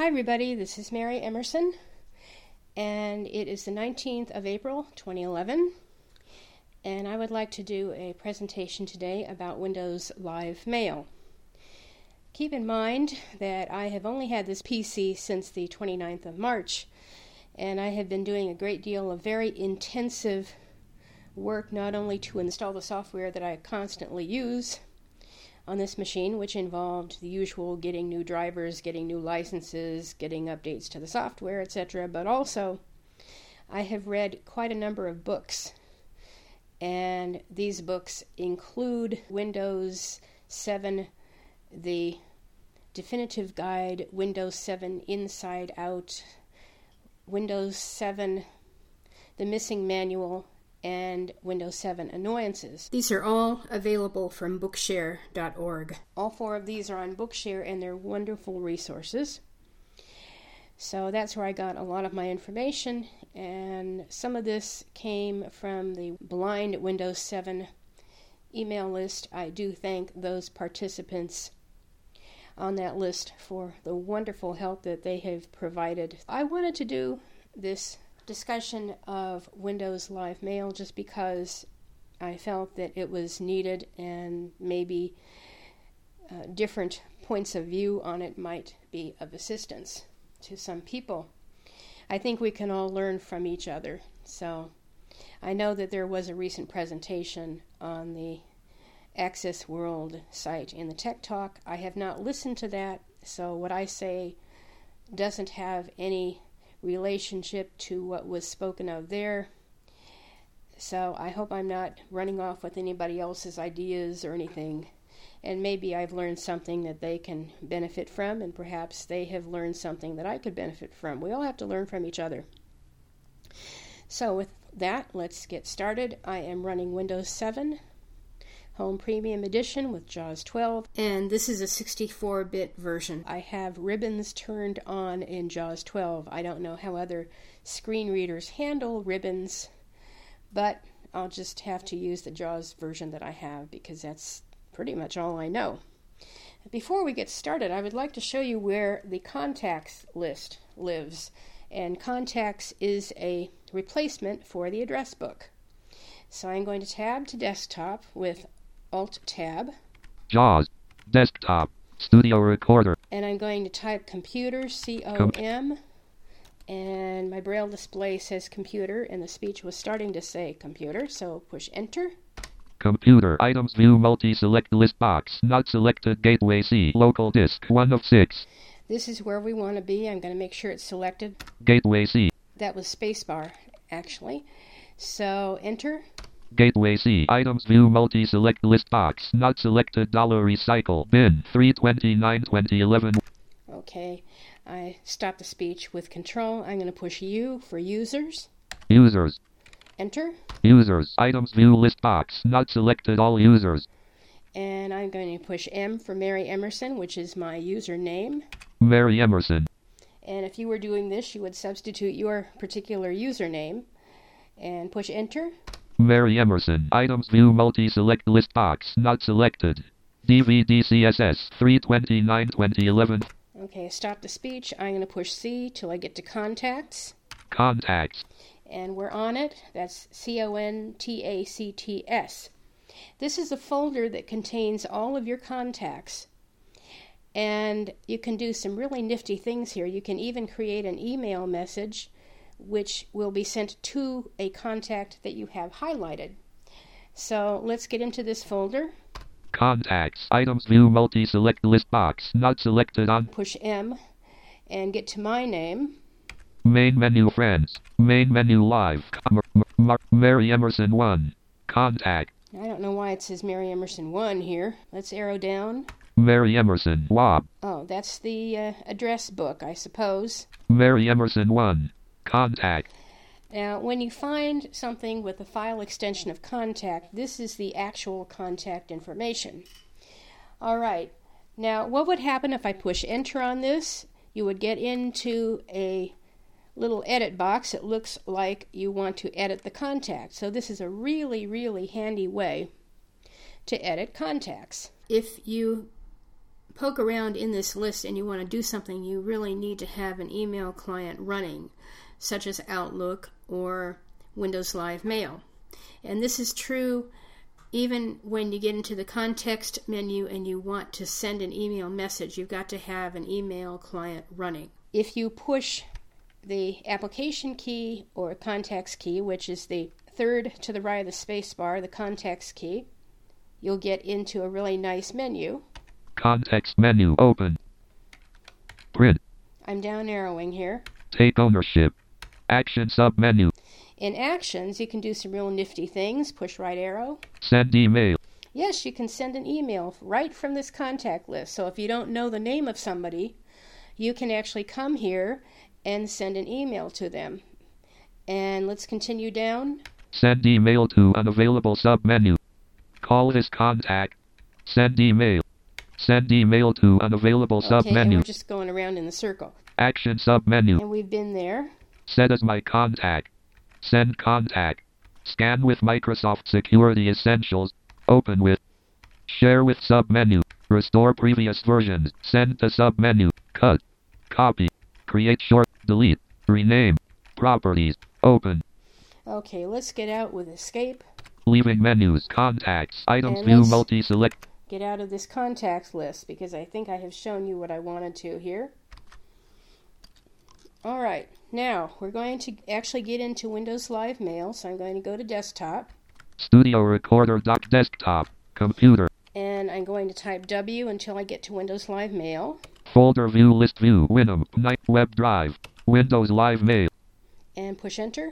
everybody, this is Mary Emerson, and it is the 19th of April, 2011, and I would like to do a presentation today about Windows Live Mail. Keep in mind that I have only had this PC since the 29th of March, and I have been doing a great deal of very intensive work not only to install the software that I constantly use on this machine, which involved the usual getting new drivers, getting new licenses, getting updates to the software, etc., but also I have read quite a number of books, and these books include Windows 7, the Definitive Guide, Windows 7 Inside Out, Windows 7, the Missing Manual, and Windows 7 Annoyances. These are all available from Bookshare.org. All four of these are on Bookshare, and they're wonderful resources. So that's where I got a lot of my information, and some of this came from the blind Windows 7 email list. I do thank those participants on that list for the wonderful help that they have provided. I wanted to do this discussion of Windows Live Mail just because I felt that it was needed, and maybe different points of view on it might be of assistance to some people. I think we can all learn from each other. So I know that there was a recent presentation on the Access World site in the Tech Talk. I have not listened to that, so what I say doesn't have any relationship to what was spoken of there. So I hope I'm not running off with anybody else's ideas or anything, and maybe I've learned something that they can benefit from, and perhaps they have learned something that I could benefit from. We all have to learn from each other. So with that, let's get started. I am running Windows 7 Home Premium Edition with JAWS 12, and this is a 64-bit version. I have ribbons turned on in JAWS 12. I don't know how other screen readers handle ribbons, but I'll just have to use the JAWS version that I have because that's pretty much all I know. Before we get started, I would like to show you where the contacts list lives, and contacts is a replacement for the address book. So I'm going to tab to desktop with Alt-Tab. JAWS, Desktop, Studio Recorder. And I'm going to type computer, C-O-M, and my braille display says computer, and the speech was starting to say computer, so push enter. Computer, items view multi-select list box, not selected, gateway C, local disk, 1 of 6. This is where we want to be. I'm going to make sure it's selected. Gateway C. That was spacebar, actually. So enter. Gateway C. Items view multi-select list box. Not selected. $recycle. Bin 3/29/2011. Okay. I stopped the speech with control. I'm going to push U for users. Users. Enter. Users. Items view list box. Not selected. All users. And I'm going to push M for Mary Emerson, which is my username. Mary Emerson. And if you were doing this, you would substitute your particular username and push enter. Mary Emerson. Items view multi-select list box. Not selected. DVD CSS 3/29/2011. Okay, stop the speech. I'm going to push C till I get to contacts. Contacts. And we're on it. That's CONTACTS. This is a folder that contains all of your contacts. And you can do some really nifty things here. You can even create an email message which will be sent to a contact that you have highlighted. So let's get into this folder. Contacts. Items view multi-select list box. Not selected on. Push M and get to my name. Main menu friends. Main menu live. Mary Emerson 1. Contact. I don't know why it says Mary Emerson 1 here. Let's arrow down. Mary Emerson. WAB. Oh, that's the address book, I suppose. Mary Emerson 1. Contact. Now, when you find something with a file extension of contact, this is the actual contact information. All right. Now, what would happen if I push enter on this? You would get into a little edit box. It looks like you want to edit the contact. So this is a really, really handy way to edit contacts. If you poke around in this list and you want to do something, you really need to have an email client running, such as Outlook or Windows Live Mail. And this is true even when you get into the context menu and you want to send an email message. You've got to have an email client running. If you push the application key or contacts key, which is the third to the right of the space bar, the contacts key, you'll get into a really nice menu. Context menu open. Print. I'm down arrowing here. Take ownership. Action submenu. In Actions, you can do some real nifty things. Push right arrow. Send email. Yes, you can send an email right from this contact list. So if you don't know the name of somebody, you can actually come here and send an email to them. And let's continue down. Send email to unavailable submenu. Call this contact. Send email. Send email to unavailable Okay, submenu. and we're just going around in the circle. Action submenu. And we've been there. Set as my contact. Send contact. Scan with Microsoft Security Essentials. Open with. Share with submenu. Restore previous versions. Send to submenu. Cut. Copy. Create short. Delete. Rename. Properties. Open. Okay, let's get out with Escape. Leaving menus. Contacts. Items And view let's multi-select. Get out of this contacts list because I think I have shown you what I wanted to here. All right, now we're going to actually get into Windows Live Mail, so I'm going to go to Desktop. Studio Recorder. Desktop. Computer. And I'm going to type W until I get to Windows Live Mail. Folder view. List view. Winamp. Night. Web drive. Windows Live Mail. And push Enter.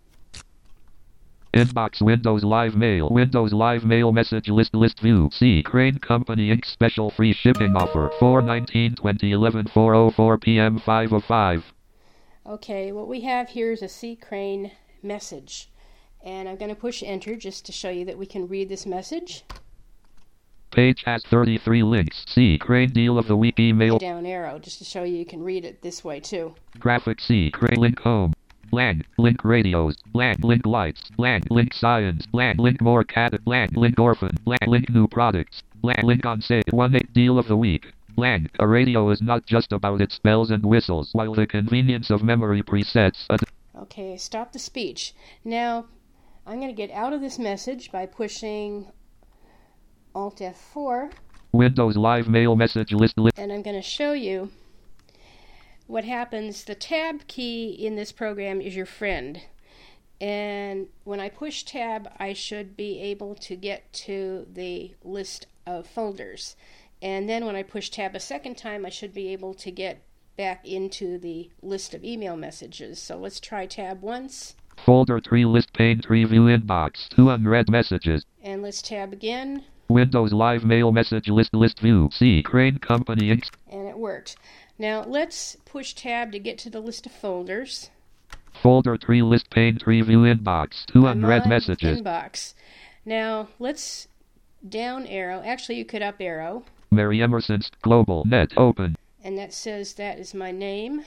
Inbox. Windows Live Mail. Windows Live Mail message list. List view. C. Crane Company Inc. Special free shipping offer. 4/19/2011 4:04 p.m. 5:05. Okay, what we have here is a C. Crane message. And I'm going to push Enter just to show you that we can read this message. Page has 33 links. C. Crane Deal of the Week email. Down arrow just to show you can read it this way too. Graphic. C. Crane link home. Blank. Link radios. Blank. Link lights. Blank. Link science. Blank. Link more cat. Blank. Link orphan. Blank. Link new products. Blank. Link on sale. 1/8 deal of the week. Blank. A radio is not just about its bells and whistles, while the convenience of memory presets. Okay, stop the speech. Now, I'm going to get out of this message by pushing Alt F4. Windows Live Mail message list. And I'm going to show you what happens. The Tab key in this program is your friend. And when I push Tab, I should be able to get to the list of folders. And then when I push Tab a second time, I should be able to get back into the list of email messages. So let's try Tab once. Folder tree list pane tree view inbox. 2 unread messages. And let's Tab again. Windows Live Mail message list view. C. Crane Company Inc. And it worked. Now let's push Tab to get to the list of folders. Folder tree list pane tree view inbox. 2 I'm unread on messages. Inbox. Now let's down arrow. Actually, you could up arrow. Mary Emerson's Global Net open. And that says that is my name.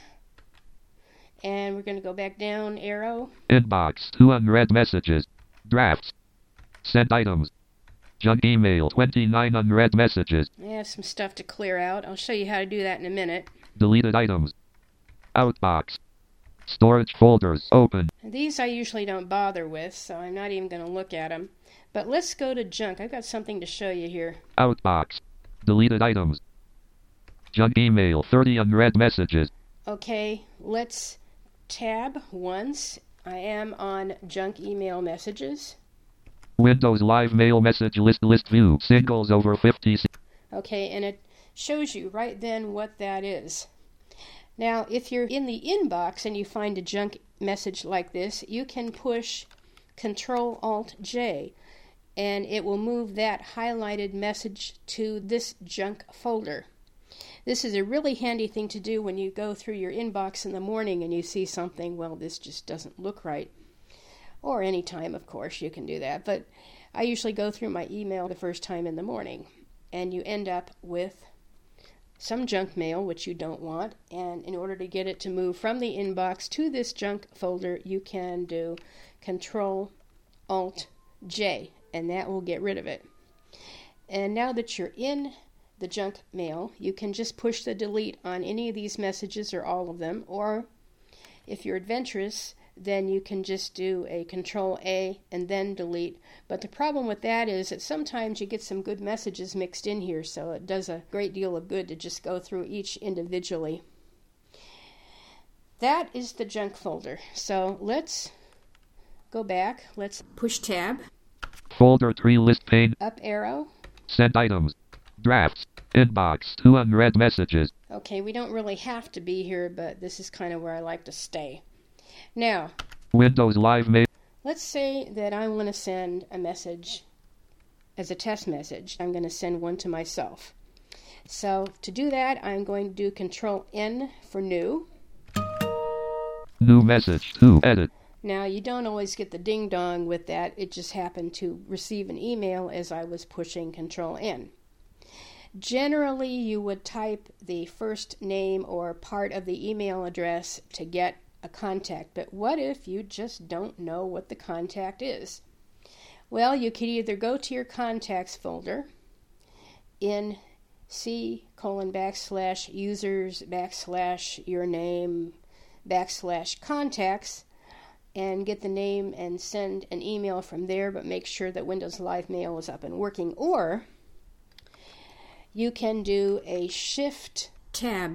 And we're going to go back down arrow. Inbox. 2 unread messages. Drafts. Sent items. Junk email. 29 unread messages. I have some stuff to clear out. I'll show you how to do that in a minute. Deleted items. Outbox. Storage folders open. These I usually don't bother with, so I'm not even going to look at them. But let's go to junk. I've got something to show you here. Outbox. Deleted items. Junk email. 30 unread messages. Okay, let's tab once. I am on junk email messages. Windows Live Mail message list view. Singles over 50. Okay, and it shows you right then what that is. Now, if you're in the inbox and you find a junk message like this, you can push Control-Alt-J, and it will move that highlighted message to this junk folder. This is a really handy thing to do when you go through your inbox in the morning and you see something, well, this just doesn't look right. Or any time, of course, you can do that. But I usually go through my email the first time in the morning, and you end up with some junk mail, which you don't want. And in order to get it to move from the inbox to this junk folder, you can do Control-Alt-J, and that will get rid of it. And now that you're in the junk mail, you can just push the delete on any of these messages or all of them, or if you're adventurous, then you can just do a Control A and then delete. But the problem with that is that sometimes you get some good messages mixed in here, so it does a great deal of good to just go through each individually. That is the junk folder. So let's go back. Let's push tab. Folder 3 list pane. Up arrow. Send items. Drafts. Inbox. 2 unread messages. Okay, we don't really have to be here, but this is kind of where I like to stay. Now, Windows Live Mail. Let's say that I want to send a message as a test message. I'm going to send one to myself. So to do that, I'm going to do Control N for new. New message. To edit. Now, you don't always get the ding-dong with that. It just happened to receive an email as I was pushing Control N. Generally, you would type the first name or part of the email address to get a contact. But what if you just don't know what the contact is? Well, you could either go to your contacts folder in C:\users\your name\contacts and get the name and send an email from there, but make sure that Windows Live Mail is up and working. Or you can do a Shift Tab.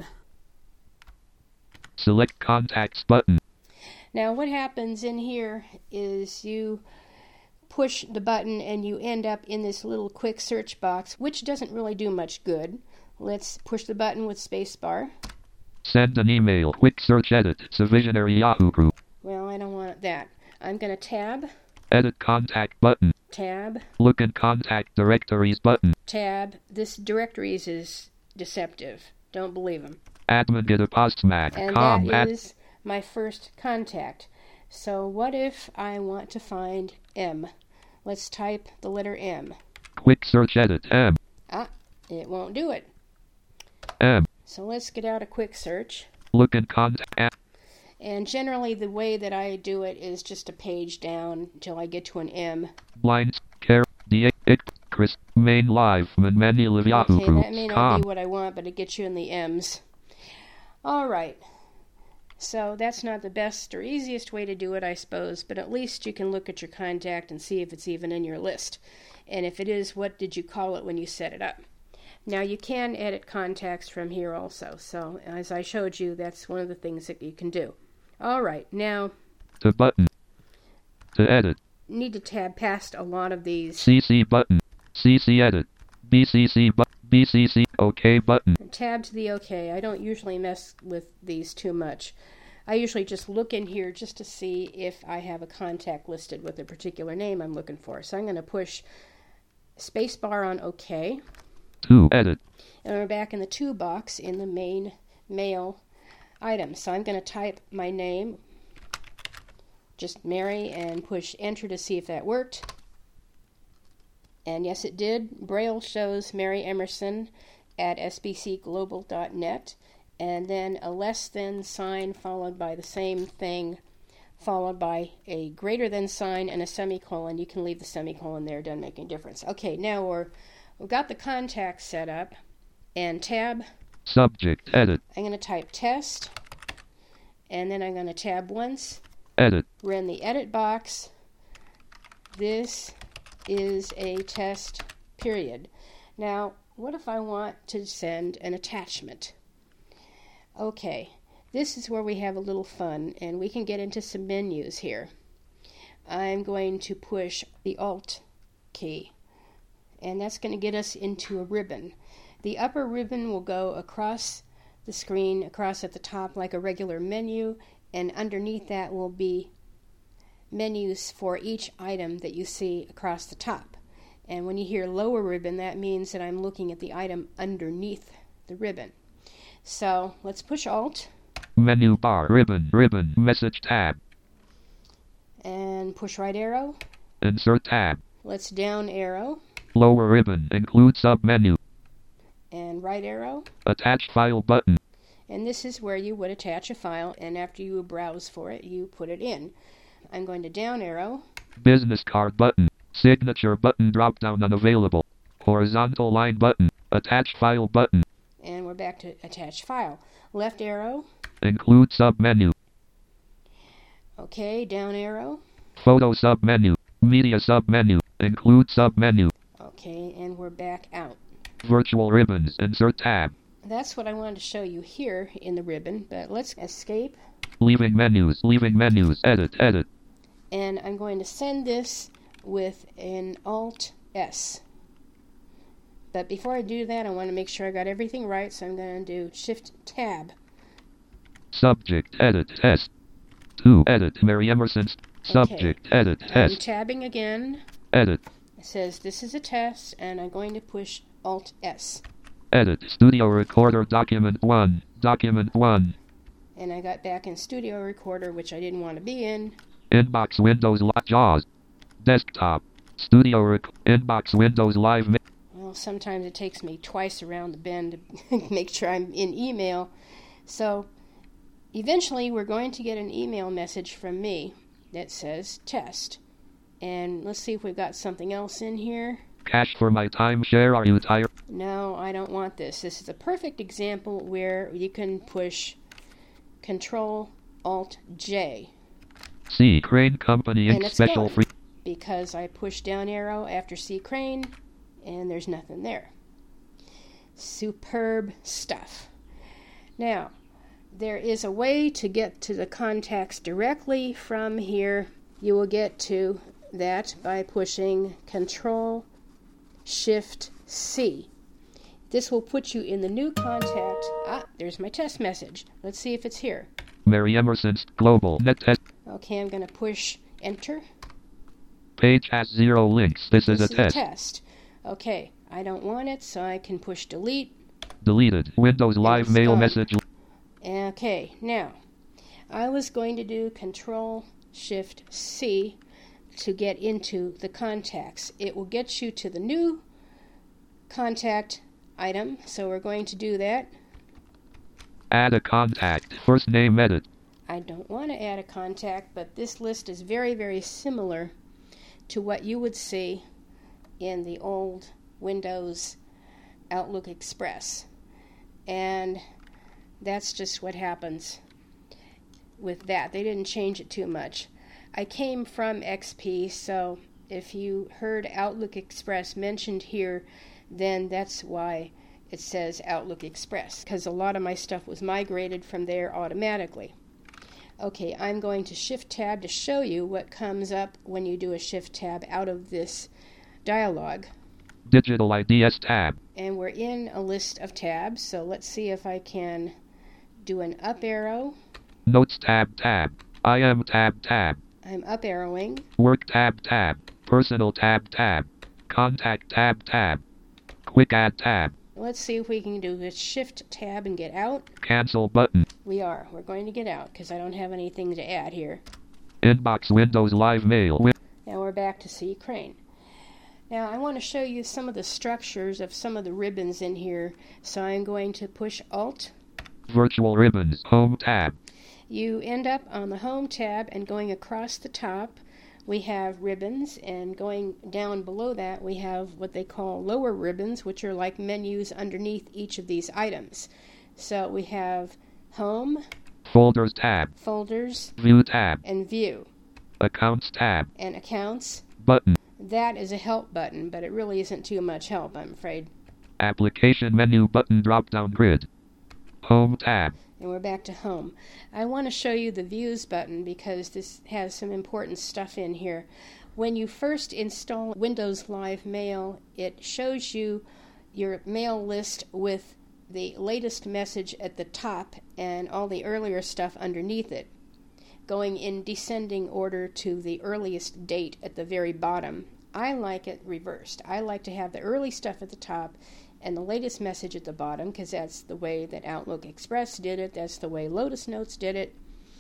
Select Contacts button. Now what happens in here is you push the button and you end up in this little quick search box, which doesn't really do much good. Let's push the button with spacebar. Send an email. Quick search edit. Visionary Yahoo Group. Well, I don't want that. I'm going to tab. Edit contact button. Tab. Look in contact directories button. Tab. This directories is deceptive. Don't believe them. Admin get a postmac. And that is my first contact. So what if I want to find M? Let's type the letter M. Quick search edit. M. It won't do it. M. So let's get out a quick search. Look in contact. And generally the way that I do it is just a page down until I get to an M. Blinds. Care. Chris. Main live. Many live Yahoo Okay, Group. that may not be what I want, but it gets you in the M's. All right. So that's not the best or easiest way to do it, I suppose, but at least you can look at your contact and see if it's even in your list. And if it is, what did you call it when you set it up? Now you can edit contacts from here also. So as I showed you, that's one of the things that you can do. All right. Now, the button. To edit. Need to tab past a lot of these. CC button. CC edit. BCC button. BCC OK button. Tab to the OK. I don't usually mess with these too much. I usually just look in here just to see if I have a contact listed with a particular name I'm looking for. So I'm going to push spacebar on OK. To edit. And we're back in the to box in the main mail item. So I'm going to type my name, just Mary, and push enter to see if that worked. And yes, it did. Braille shows Mary Emerson at sbcglobal.net, and then a less than sign followed by the same thing, followed by a greater than sign and a semicolon. You can leave the semicolon there, doesn't make any difference. Okay, now we've got the contacts set up, and tab. Subject, edit. I'm going to type test, and then I'm going to tab once. Edit. We're in the edit box. This is a test period. Now, what if I want to send an attachment? Okay, this is where we have a little fun, and we can get into some menus here. I'm going to push the Alt key, and that's going to get us into a ribbon. The upper ribbon will go across the screen, across at the top like a regular menu, and underneath that will be menus for each item that you see across the top. And when you hear lower ribbon, that means that I'm looking at the item underneath the ribbon. So let's push Alt. Menu bar, ribbon, message tab. And push right arrow. Insert tab. Let's down arrow. Lower ribbon, include submenu. And right arrow. Attach file button. And this is where you would attach a file, and after you browse for it, you put it in. I'm going to down arrow. Business card button. Signature button drop down unavailable. Horizontal line button. Attach file button. And we're back to attach file. Left arrow. Include submenu. Okay, down arrow. Photo submenu. Media submenu. Include submenu. Okay, and we're back out. Virtual ribbons. Insert tab. That's what I wanted to show you here in the ribbon, but let's escape. Leaving menus. Leaving menus. Edit. Edit. And I'm going to send this with an Alt S. But before I do that, I want to make sure I got everything right, so I'm going to do Shift Tab. Subject. Edit. Test. 2. Edit. Mary Emerson's. Subject. Okay. Edit. Test. I'm tabbing again. Edit. It says this is a test, and I'm going to push Alt S. Edit. Studio Recorder Document 1. Document 1. And I got back in Studio Recorder, which I didn't want to be in. Inbox Windows JAWS. Desktop. Studio Inbox Windows Live. Well, sometimes it takes me twice around the bend to make sure I'm in email. So eventually we're going to get an email message from me that says test. And let's see if we've got something else in here. Cash for my timeshare. Are you tired? No, I don't want this. This is a perfect example where you can push Control Alt J. C. Crane Company And Inc. it's Special gone, free. because I pushed down arrow after C. Crane, and there's nothing there. Superb stuff. Now, there is a way to get to the contacts directly from here. You will get to that by pushing Control Shift C. This will put you in the new contact. There's my test message. Let's see if it's here. Mary Emerson's Global Net Test. Okay, I'm going to push Enter. Page has 0 links. This is a test. Okay, I don't want it, so I can push Delete. Deleted. Windows Live Mail gone. Message. Okay, now, I was going to do Control Shift C to get into the contacts. It will get you to the new contact item, so we're going to do that. Add a contact. First name edit. I don't want to add a contact, but this list is very, very similar to what you would see in the old Windows Outlook Express. And that's just what happens with that. They didn't change it too much. I came from XP, so if you heard Outlook Express mentioned here, then that's why it says Outlook Express, because a lot of my stuff was migrated from there automatically. Okay, I'm going to Shift Tab to show you what comes up when you do a Shift Tab out of this dialog. Digital IDs tab. And we're in a list of tabs, so let's see if I can do an up arrow. Notes tab tab. IM tab tab. I'm up arrowing. Work tab tab. Personal tab tab. Contact tab tab. Quick add tab. Let's see if we can do a Shift Tab and get out. Cancel button. We are. We're going to get out because I don't have anything to add here. Inbox Windows Live Mail. Now we're back to C. Crane. Now I want to show you some of the structures of some of the ribbons in here, so I'm going to push Alt. Virtual ribbons. Home tab. You end up on the Home tab, and going across the top we have ribbons, and going down below that we have what they call lower ribbons, which are like menus underneath each of these items. So we have Home, Folders tab. Folders, View tab. and View. Accounts tab. And Accounts. Button. That is a help button, but it really isn't too much help, I'm afraid. Application menu button drop down grid. Home tab. And we're back to Home. I want to show you the Views button because this has some important stuff in here. When you first install Windows Live Mail, it shows you your mail list with the latest message at the top and all the earlier stuff underneath it, going in descending order to the earliest date at the very bottom. I like it reversed. I like to have the early stuff at the top and the latest message at the bottom, because that's the way that Outlook Express did it. That's the way Lotus Notes did it.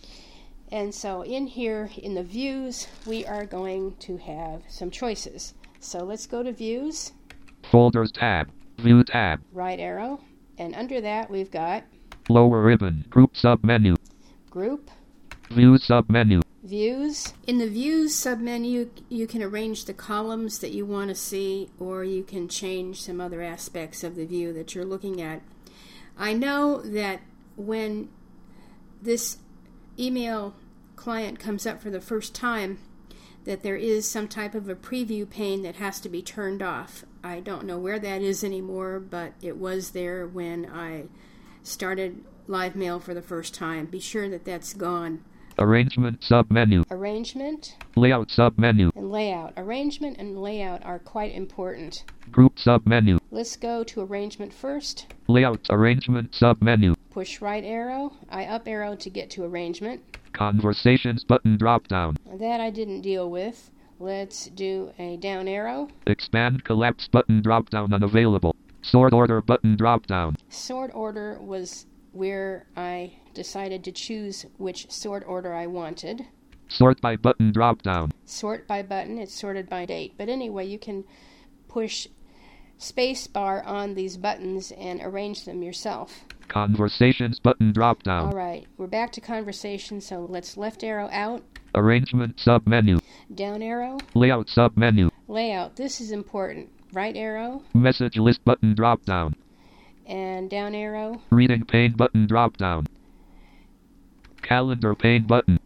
And so in here, in the Views, we are going to have some choices. So let's go to Views. Folders tab. View tab. Right arrow. And under that, we've got Lower ribbon. Group submenu. Group. View submenu. Views. In the Views submenu, you can arrange the columns that you want to see, or you can change some other aspects of the view that you're looking at. I know that when this email client comes up for the first time, that there is some type of a preview pane that has to be turned off. I don't know where that is anymore, but it was there when I started Live Mail for the first time. Be sure that that's gone. Arrangement submenu. Arrangement. Layout submenu. And layout. Arrangement and layout are quite important. Group submenu. Let's go to arrangement first. Layout arrangement submenu. Push right arrow. I up arrow to get to arrangement. Conversations button drop down. That I didn't deal with. Let's do a down arrow. Expand collapse button drop down unavailable. Sort order button drop down. Sort order was where I decided to choose which sort order I wanted. Sort by button drop down. Sort by button, it's sorted by date. But anyway, you can push space bar on these buttons and arrange them yourself. Conversations button drop down. Alright, we're back to conversation, so let's left arrow out. Arrangement submenu. Down arrow. Layout submenu. Layout, this is important. Right arrow. Message list button drop down. And down arrow. Reading pane button drop down. Calendar pane button.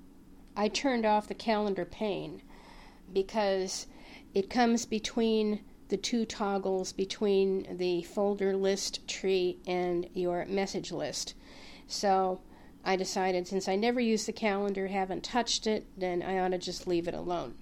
I turned off the calendar pane because it comes between the two toggles between the folder list tree and your message list. So I decided, since I never use the calendar, haven't touched it, then I ought to just leave it alone.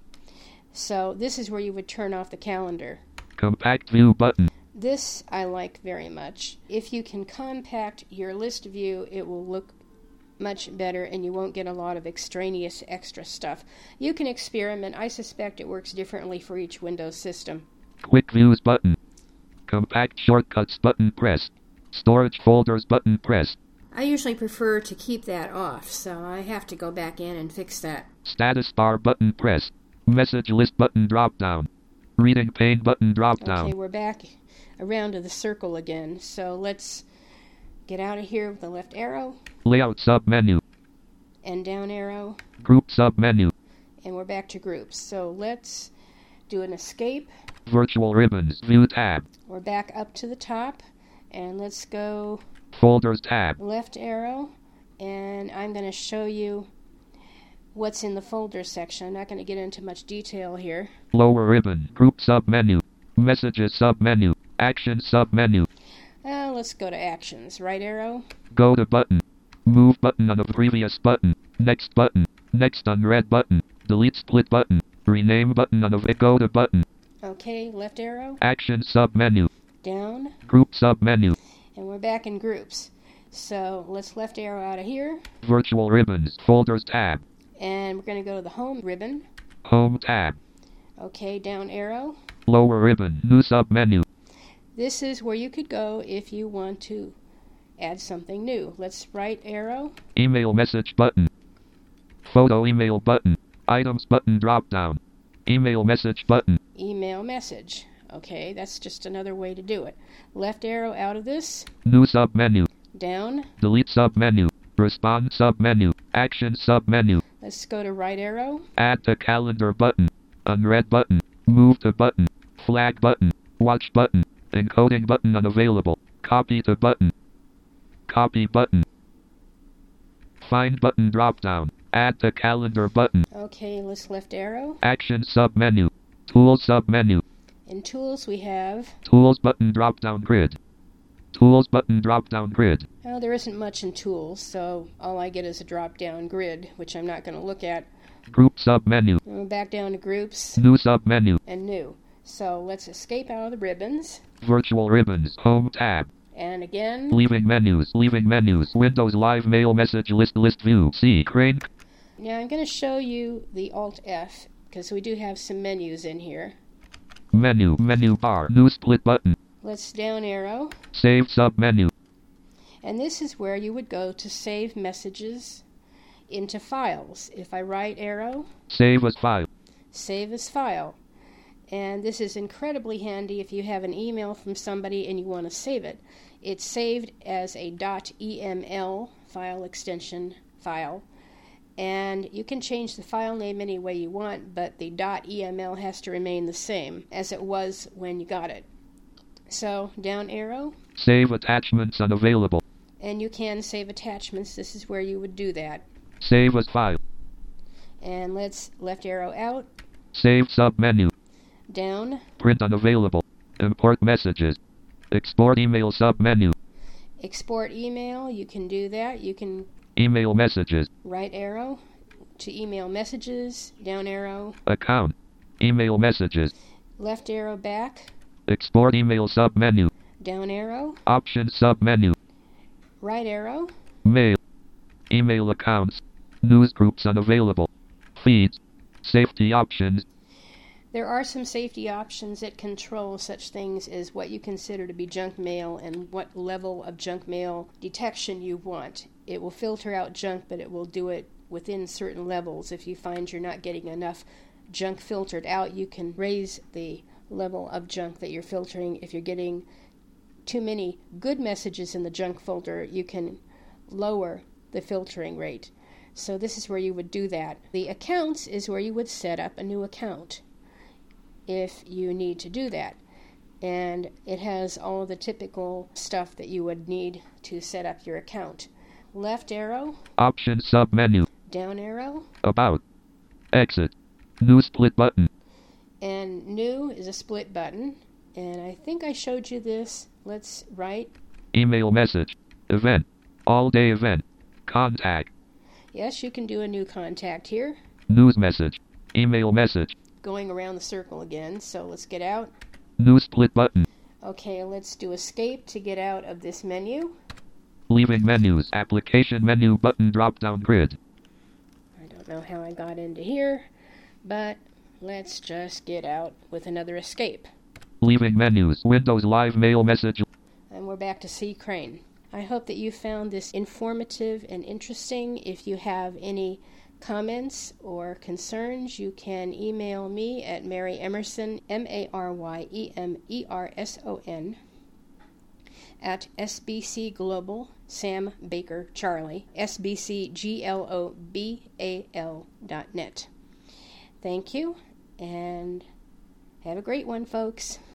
So this is where you would turn off the calendar. Compact view button. This I like very much. If you can compact your list view, it will look much better and you won't get a lot of extraneous extra stuff. You can experiment. I suspect it works differently for each Windows system. Quick views button. Compact shortcuts button pressed. Storage folders button pressed. I usually prefer to keep that off, so I have to go back in and fix that. Status bar button pressed. Message list button drop down. Reading pane button drop down. Okay, we're back around to the circle again, so let's get out of here with the left arrow. Layout submenu. And down arrow. Group submenu. And we're back to groups. So let's do an escape. Virtual ribbons. View tab. We're back up to the top. And let's go Folders tab. left arrow. And I'm going to show you what's in the folder section. I'm not going to get into much detail here. Lower ribbon. Group submenu. Messages submenu. Action submenu. Let's go to actions. Right arrow. Go to button. Move button on a previous button. Next button. Next unread button. Delete split button. Rename button on a go to button. Okay, left arrow. Action submenu. Down. Group submenu. And we're back in groups. So let's left arrow out of here. Virtual ribbons. Folders tab. And we're going to go to the home ribbon. Home tab. Okay, down arrow. Lower ribbon. New submenu. This is where you could go if you want to add something new. Let's right arrow. Email message button. Photo email button. Items button drop down. Email message button. Email message. Okay, that's just another way to do it. Left arrow out of this. New submenu. Down. Delete submenu. Respond submenu. Action submenu. Let's go to right arrow. Add to calendar button. Unread button. Move to button. Flag button. Watch button. Encoding button unavailable. Copy to button. Copy button. Find button drop down. Add to calendar button. Okay, let's left arrow. Action submenu. Tools submenu. In tools we have... Tools button drop down grid. Tools button drop down grid. Well, there isn't much in tools, so all I get is a drop down grid, which I'm not going to look at. Group submenu. And we're back down to groups. New submenu. And new. So let's escape out of the ribbons. Virtual ribbons. Home tab. And again. Leaving menus. Leaving menus. Windows Live Mail message list list view. C. Crane. Now I'm going to show you the Alt F because we do have some menus in here. Menu. Menu bar. New split button. Let's down arrow. Save submenu. And this is where you would go to save messages into files. If I right arrow. Save as file. Save as file. And this is incredibly handy if you have an email from somebody and you want to save it. It's saved as a .eml file extension file. And you can change the file name any way you want, but the .eml has to remain the same as it was when you got it. So, down arrow. Save attachments unavailable. And you can save attachments. This is where you would do that. Save as file. And let's left arrow out. Save submenu. Down. Print unavailable. Import messages. Export email submenu. Export email. You can do that. You can Email messages. right arrow to email messages. Down arrow. Account. Email messages. Left arrow back. Export email submenu. Down arrow. Options submenu. Right arrow. Mail. Email accounts. Newsgroups unavailable. Feeds. Safety options. There are some safety options that control such things as what you consider to be junk mail and what level of junk mail detection you want. It will filter out junk, but it will do it within certain levels. If you find you're not getting enough junk filtered out, you can raise the level of junk that you're filtering. If you're getting too many good messages in the junk folder, you can lower the filtering rate. So this is where you would do that. The accounts is where you would set up a new account if you need to do that. And it has all the typical stuff that you would need to set up your account. Left arrow. Options submenu. Down arrow. About. Exit. New split button. And new is a split button. And I think I showed you this. Let's write. Email message. Event. All day event. Contact. Yes, you can do a new contact here. News message. Email message. Going around the circle again, so let's get out. New split button. Okay, let's do escape to get out of this menu. Leaving menus. Application menu button drop down grid. I don't know how I got into here, but let's just get out with another escape. Leaving menus. Windows Live Mail message. And we're back to C. Crane. I hope that you found this informative and interesting. If you have any comments or concerns, you can email me at Mary Emerson, MaryEmerson, at SBC Global, Sam Baker Charlie, SBCGLOBAL.net. Thank you, and have a great one, folks.